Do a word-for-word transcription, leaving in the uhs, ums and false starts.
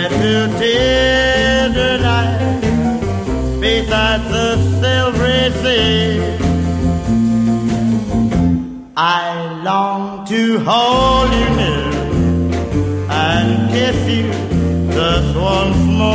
to teardrop night beside the silvery sea. I long to hold you near and kiss you just once more.